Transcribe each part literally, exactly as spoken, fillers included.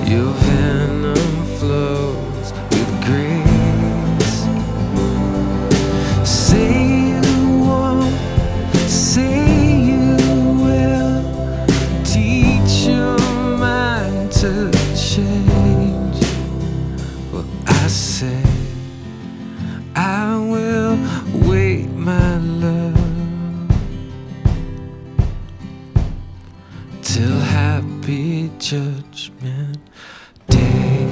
Your venom flows with grace. Say you won't, say you will. Teach your mind to change. Well, I say I will wait, my love, till happy judgment day.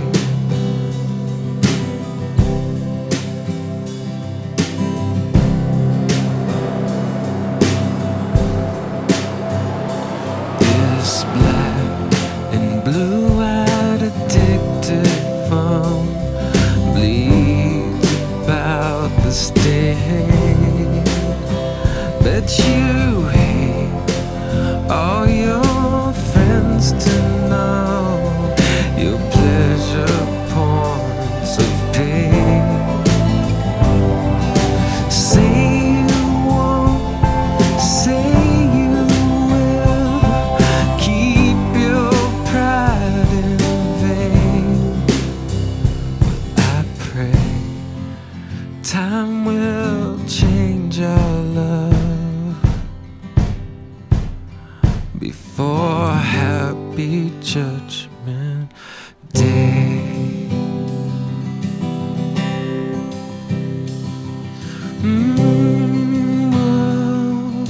This black and blue-eyed addicted phone bleeds about the stain. Bet you hate all your friends to know your pleasure points of pain. Say you won't, say you will. Keep your pride in vain. But I pray time will change our love before happy judgment day. Mm, oh.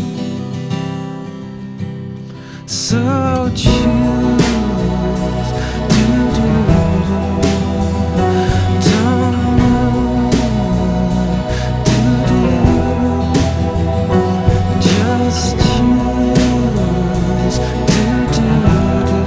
So choose to do, don't move, do do. Just choose to do do.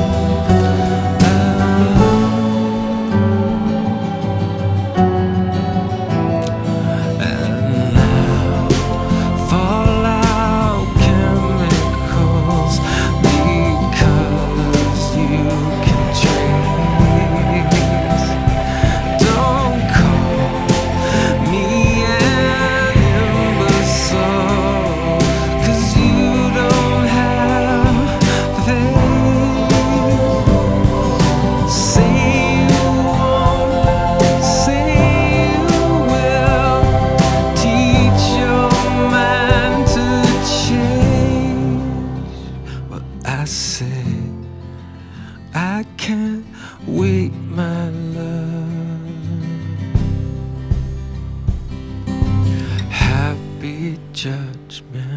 And now fallout chemicals, because you can trace. Don't call me an imbecile, 'cause you don't have faith. Say you won't, say you will. Teach your mind to change. Well, I say I can't wait, my love. Happy judgment.